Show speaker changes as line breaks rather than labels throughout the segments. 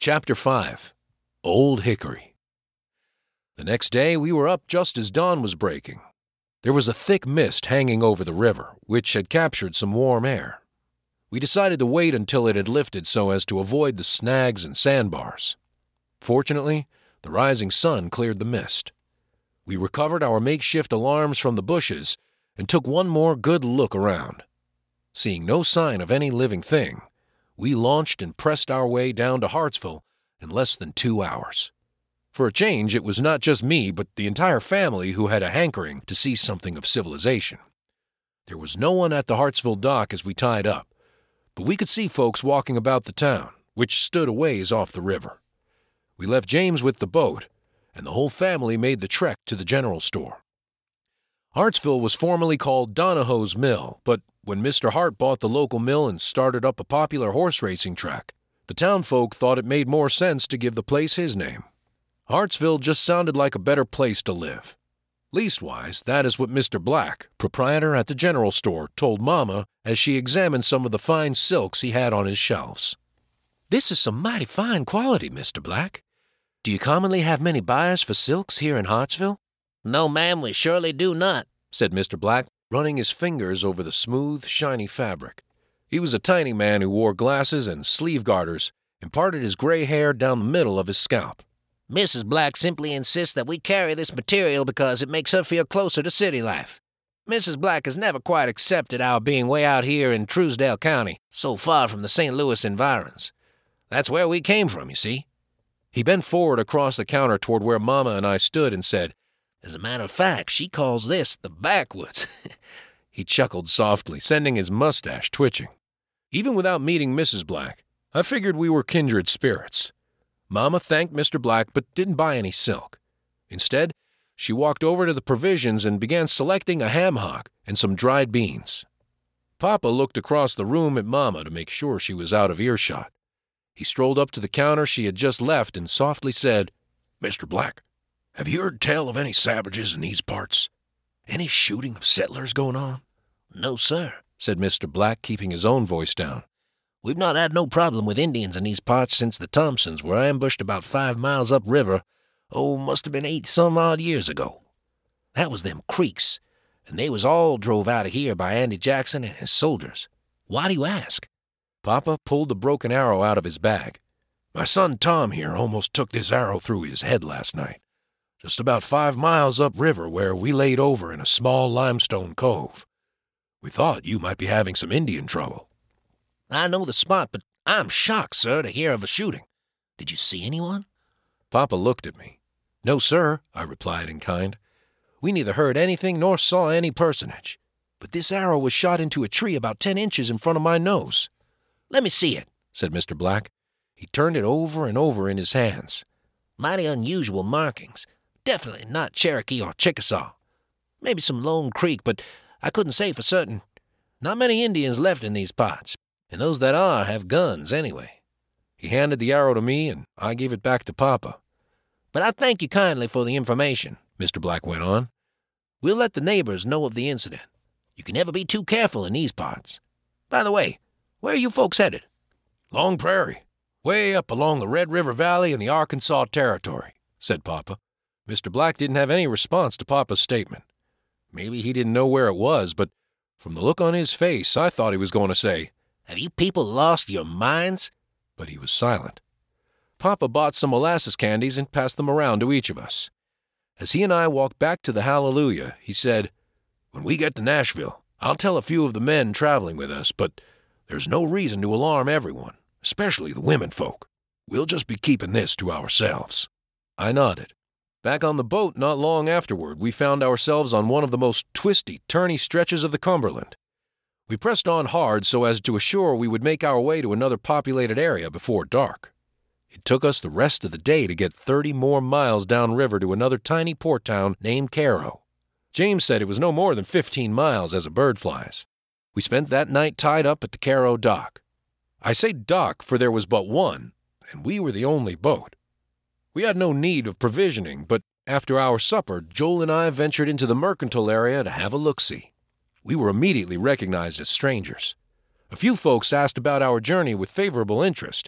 Chapter 5. Old Hickory. The next day we were up just as dawn was breaking. There was a thick mist hanging over the river, which had captured some warm air. We decided to wait until it had lifted so as to avoid the snags and sandbars. Fortunately, the rising sun cleared the mist. We recovered our makeshift alarms from the bushes and took one more good look around. Seeing no sign of any living thing, we launched and pressed our way down to Hartsville in less than 2 hours. For a change, it was not just me, but the entire family who had a hankering to see something of civilization. There was no one at the Hartsville dock as we tied up, but we could see folks walking about the town, which stood a ways off the river. We left James with the boat, and the whole family made the trek to the general store. Hartsville was formerly called Donahoe's Mill, but when Mr. Hart bought the local mill and started up a popular horse racing track, the townfolk thought it made more sense to give the place his name. Hartsville just sounded like a better place to live. Leastwise, that is what Mr. Black, proprietor at the general store, told Mama as she examined some of the fine silks he had on his shelves. "This is some mighty fine quality, Mr. Black. Do you commonly have many buyers for silks here in Hartsville?"
"No, ma'am, we surely do not,"
said Mr. Black, running his fingers over the smooth, shiny fabric. He was a tiny man who wore glasses and sleeve garters and parted his gray hair down the middle of his scalp.
"Mrs. Black simply insists that we carry this material because it makes her feel closer to city life. Mrs. Black has never quite accepted our being way out here in Truesdale County, so far from the St. Louis environs. That's where we came from, you see."
He bent forward across the counter toward where Mama and I stood and said,
"As a matter of fact, she calls this the backwoods."
He chuckled softly, sending his mustache twitching. Even without meeting Mrs. Black, I figured we were kindred spirits. Mama thanked Mr. Black but didn't buy any silk. Instead, she walked over to the provisions and began selecting a ham hock and some dried beans. Papa looked across the room at Mama to make sure she was out of earshot. He strolled up to the counter she had just left and softly said, "Mr. Black, have you heard tell of any savages in these parts? Any shooting of settlers going on?"
"No, sir,"
said Mr. Black, keeping his own voice down.
"We've not had no problem with Indians in these parts since the Thompsons were ambushed about 5 miles upriver. Must have been 8-some-odd years ago. That was them Creeks, and they was all drove out of here by Andy Jackson and his soldiers. Why do you ask?"
Papa pulled the broken arrow out of his bag. "My son Tom here almost took this arrow through his head last night, just about 5 miles upriver where we laid over in a small limestone cove. We thought you might be having some Indian trouble."
"I know the spot, but I'm shocked, sir, to hear of a shooting. Did you see anyone?"
Papa looked at me. "No, sir," I replied in kind. "We neither heard anything nor saw any personage. But this arrow was shot into a tree about 10 inches in front of my nose."
"Let me see it,"
said Mr. Black. He turned it over and over in his hands.
"Mighty unusual markings. Definitely not Cherokee or Chickasaw. Maybe some Lone Creek, but I couldn't say for certain. Not many Indians left in these parts, and those that are have guns anyway." He handed the arrow to me, and I gave it back to Papa. "But I thank you kindly for the information," Mr. Black went on. "We'll let the neighbors know of the incident. You can never be too careful in these parts. By the way, where are you folks headed?"
"Long Prairie, way up along the Red River Valley in the Arkansas Territory," said Papa. Mr. Black didn't have any response to Papa's statement. Maybe he didn't know where it was, but from the look on his face, I thought he was going to say,
"Have you people lost your minds?"
But he was silent. Papa bought some molasses candies and passed them around to each of us. As he and I walked back to the Hallelujah, he said, "When we get to Nashville, I'll tell a few of the men traveling with us, but there's no reason to alarm everyone, especially the women folk. We'll just be keeping this to ourselves." I nodded. Back on the boat not long afterward, we found ourselves on one of the most twisty, turny stretches of the Cumberland. We pressed on hard so as to assure we would make our way to another populated area before dark. It took us the rest of the day to get 30 more miles downriver to another tiny port town named Cairo. James said it was no more than 15 miles as a bird flies. We spent that night tied up at the Cairo dock. I say dock, for there was but one, and we were the only boat. We had no need of provisioning, but after our supper, Joel and I ventured into the mercantile area to have a look-see. We were immediately recognized as strangers. A few folks asked about our journey with favorable interest,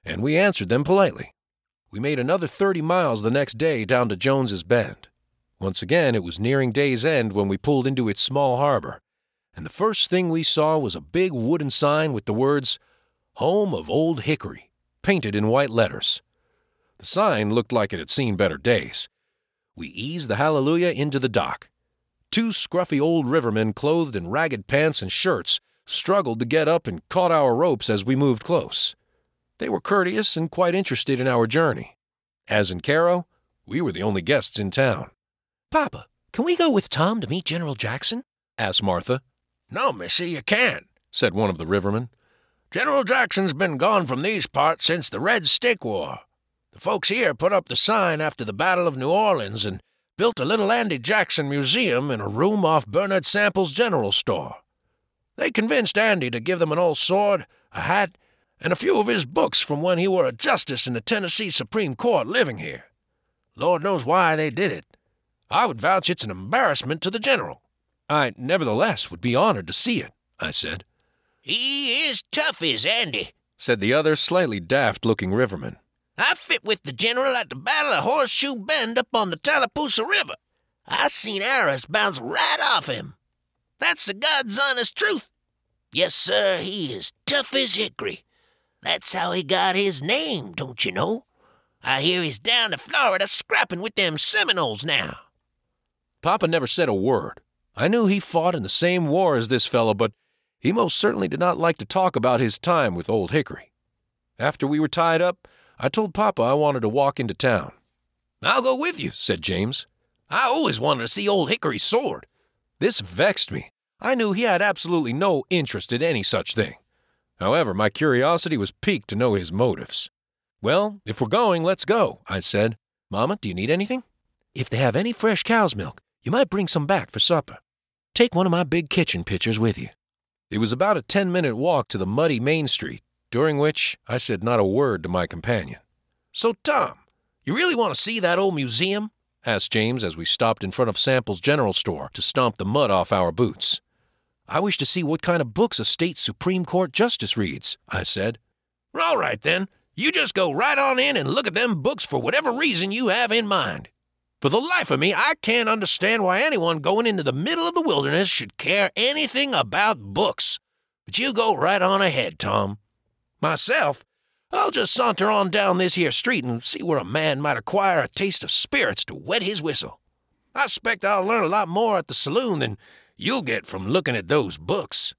and we answered them politely. We made another 30 miles the next day down to Jones's Bend. Once again, it was nearing day's end when we pulled into its small harbor, and the first thing we saw was a big wooden sign with the words, "Home of Old Hickory," painted in white letters. The sign looked like it had seen better days. We eased the Hallelujah into the dock. Two scruffy old rivermen clothed in ragged pants and shirts struggled to get up and caught our ropes as we moved close. They were courteous and quite interested in our journey. As in Cairo, we were the only guests in town.
"Papa, can we go with Tom to meet General Jackson?"
asked Martha.
"No, missy, you can't," said one of the rivermen. "General Jackson's been gone from these parts since the Red Stick War. The folks here put up the sign after the Battle of New Orleans and built a little Andy Jackson museum in a room off Bernard Sample's general store. They convinced Andy to give them an old sword, a hat, and a few of his books from when he were a justice in the Tennessee Supreme Court living here. Lord knows why they did it. I would vouch it's an embarrassment to the general."
"I nevertheless would be honored to see it," I said.
"He is tough, is Andy,"
said the other slightly daft-looking riverman.
"I fit with the general at the Battle of Horseshoe Bend up on the Tallapoosa River. I seen arrows bounce right off him. That's the God's honest truth. Yes, sir, he is tough as hickory. That's how he got his name, don't you know? I hear he's down to Florida scrapping with them Seminoles now."
Papa never said a word. I knew he fought in the same war as this fellow, but he most certainly did not like to talk about his time with Old Hickory. After we were tied up, I told Papa I wanted to walk into town.
"I'll go with you," said James. "I always wanted to see Old Hickory's sword."
This vexed me. I knew he had absolutely no interest in any such thing. However, my curiosity was piqued to know his motives. "Well, if we're going, let's go," I said. "Mama, do you need anything? If they have any fresh cow's milk, you might bring some back for supper. Take one of my big kitchen pitchers with you." It was about a 10-minute walk to the muddy Main Street, during which I said not a word to my companion.
"So, Tom, you really want to see that old museum?"
asked James as we stopped in front of Sample's general store to stomp the mud off our boots. "I wish to see what kind of books a state Supreme Court justice reads," I said.
"All right, then. You just go right on in and look at them books for whatever reason you have in mind. For the life of me, I can't understand why anyone going into the middle of the wilderness should care anything about books. But you go right on ahead, Tom. Myself, I'll just saunter on down this here street and see where a man might acquire a taste of spirits to wet his whistle. I expect I'll learn a lot more at the saloon than you'll get from looking at those books."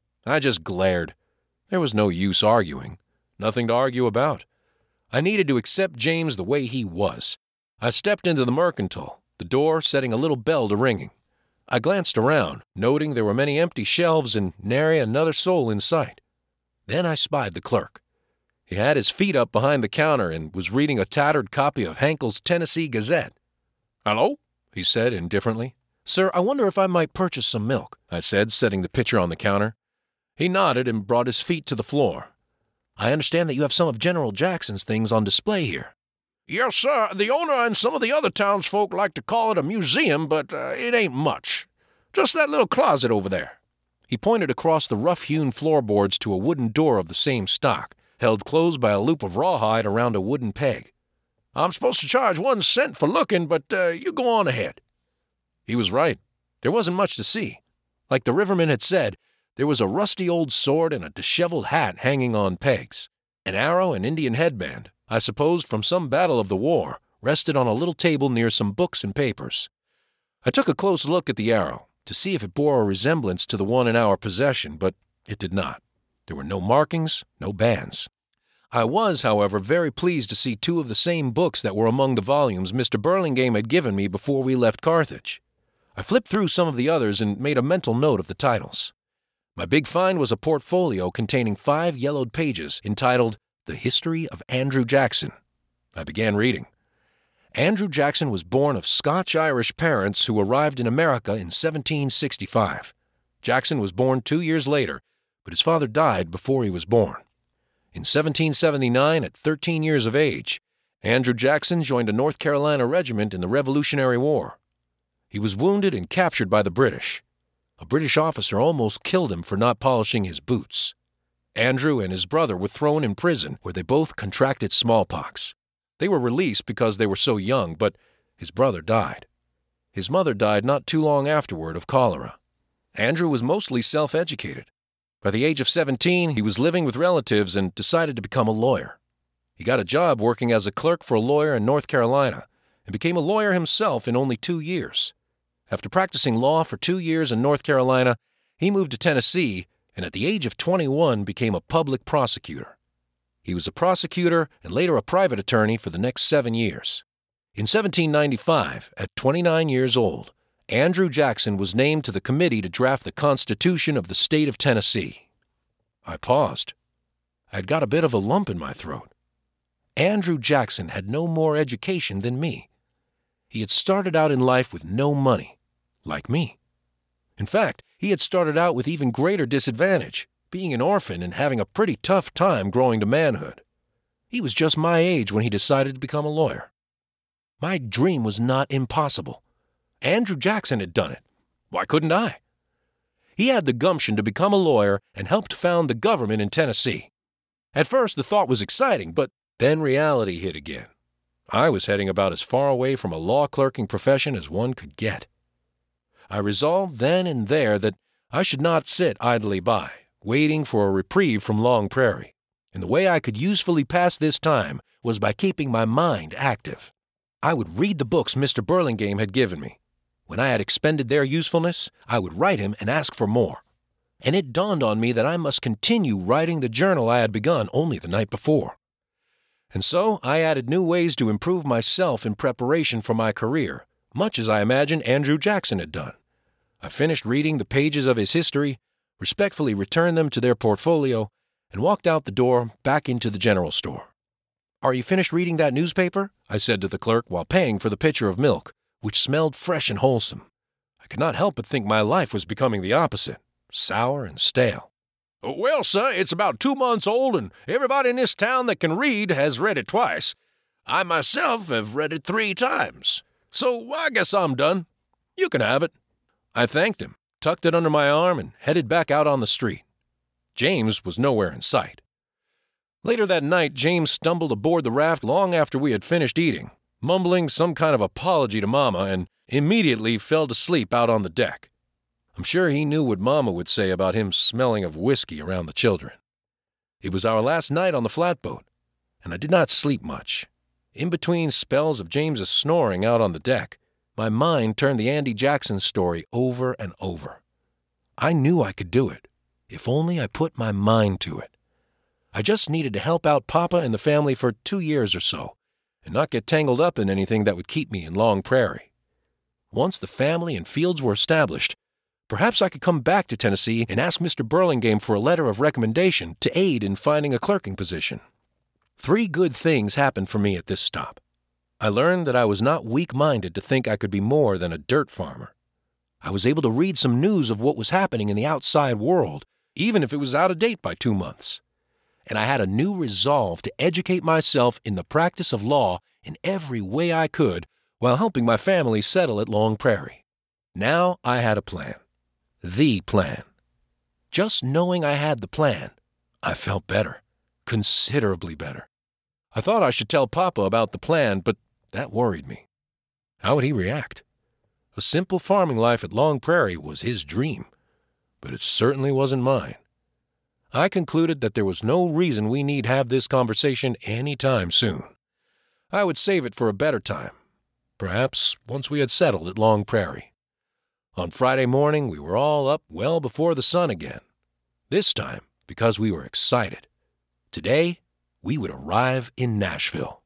I just glared. There was no use arguing. Nothing to argue about. I needed to accept James the way he was. I stepped into the Mercantile, the door setting a little bell to ringing. I glanced around, noting there were many empty shelves and nary another soul in sight. Then I spied the clerk. He had his feet up behind the counter and was reading a tattered copy of Hankel's Tennessee Gazette.
"Hello?"
he said indifferently. "Sir, I wonder if I might purchase some milk," I said, setting the pitcher on the counter. He nodded and brought his feet to the floor. "I understand that you have some of General Jackson's things on display here."
"Yes, sir. The owner and some of the other townsfolk like to call it a museum, but it ain't much. Just that little closet over there."
He pointed across the rough-hewn floorboards to a wooden door of the same stock, held closed by a loop of rawhide around a wooden peg.
"I'm supposed to charge 1 cent for looking, but you go on ahead."
He was right. There wasn't much to see. Like the riverman had said, there was a rusty old sword and a disheveled hat hanging on pegs. An arrow and Indian headband, I supposed from some battle of the war, rested on a little table near some books and papers. I took a close look at the arrow to see if it bore a resemblance to the one in our possession, but it did not. There were no markings, no bands. I was, however, very pleased to see 2 of the same books that were among the volumes Mr. Burlingame had given me before we left Carthage. I flipped through some of the others and made a mental note of the titles. My big find was a portfolio containing 5 yellowed pages entitled The History of Andrew Jackson. I began reading. Andrew Jackson was born of Scotch-Irish parents who arrived in America in 1765. Jackson was born 2 years later, but his father died before he was born. In 1779, at 13 years of age, Andrew Jackson joined a North Carolina regiment in the Revolutionary War. He was wounded and captured by the British. A British officer almost killed him for not polishing his boots. Andrew and his brother were thrown in prison where they both contracted smallpox. They were released because they were so young, but his brother died. His mother died not too long afterward of cholera. Andrew was mostly self-educated. By the age of 17, he was living with relatives and decided to become a lawyer. He got a job working as a clerk for a lawyer in North Carolina and became a lawyer himself in only 2 years. After practicing law for 2 years in North Carolina, he moved to Tennessee and at the age of 21 became a public prosecutor. He was a prosecutor and later a private attorney for the next 7 years. In 1795, at 29 years old, Andrew Jackson was named to the committee to draft the Constitution of the state of Tennessee. I paused. I had got a bit of a lump in my throat. Andrew Jackson had no more education than me. He had started out in life with no money, like me. In fact, he had started out with even greater disadvantage, being an orphan and having a pretty tough time growing to manhood. He was just my age when he decided to become a lawyer. My dream was not impossible. Andrew Jackson had done it. Why couldn't I? He had the gumption to become a lawyer and helped found the government in Tennessee. At first, the thought was exciting, but then reality hit again. I was heading about as far away from a law clerking profession as one could get. I resolved then and there that I should not sit idly by, waiting for a reprieve from Long Prairie, and the way I could usefully pass this time was by keeping my mind active. I would read the books Mr. Burlingame had given me. When I had expended their usefulness, I would write him and ask for more. And it dawned on me that I must continue writing the journal I had begun only the night before. And so I added new ways to improve myself in preparation for my career, much as I imagine Andrew Jackson had done. I finished reading the pages of his history, respectfully returned them to their portfolio, and walked out the door back into the general store. "Are you finished reading that newspaper?" I said to the clerk while paying for the pitcher of milk, which smelled fresh and wholesome. I could not help but think my life was becoming the opposite, sour and stale.
"Well, sir, it's about 2 months old, and everybody in this town that can read has read it twice. I myself have read it 3 times. So I guess I'm done. You can have it."
I thanked him, tucked it under my arm, and headed back out on the street. James was nowhere in sight. Later that night, James stumbled aboard the raft long after we had finished eating, mumbling some kind of apology to Mama, and immediately fell to sleep out on the deck. I'm sure he knew what Mama would say about him smelling of whiskey around the children. It was our last night on the flatboat, and I did not sleep much. In between spells of James's snoring out on the deck, my mind turned the Andy Jackson story over and over. I knew I could do it, if only I put my mind to it. I just needed to help out Papa and the family for 2 years or so, and not get tangled up in anything that would keep me in Long Prairie. Once the family and fields were established, perhaps I could come back to Tennessee and ask Mr. Burlingame for a letter of recommendation to aid in finding a clerking position. 3 good things happened for me at this stop. I learned that I was not weak-minded to think I could be more than a dirt farmer. I was able to read some news of what was happening in the outside world, even if it was out of date by 2 months. And I had a new resolve to educate myself in the practice of law in every way I could while helping my family settle at Long Prairie. Now I had a plan. The plan. Just knowing I had the plan, I felt better, considerably better. I thought I should tell Papa about the plan, but that worried me. How would he react? A simple farming life at Long Prairie was his dream, but it certainly wasn't mine. I concluded that there was no reason we need have this conversation any time soon. I would save it for a better time, perhaps once we had settled at Long Prairie. On Friday morning, we were all up well before the sun again. This time, because we were excited. Today, we would arrive in Nashville.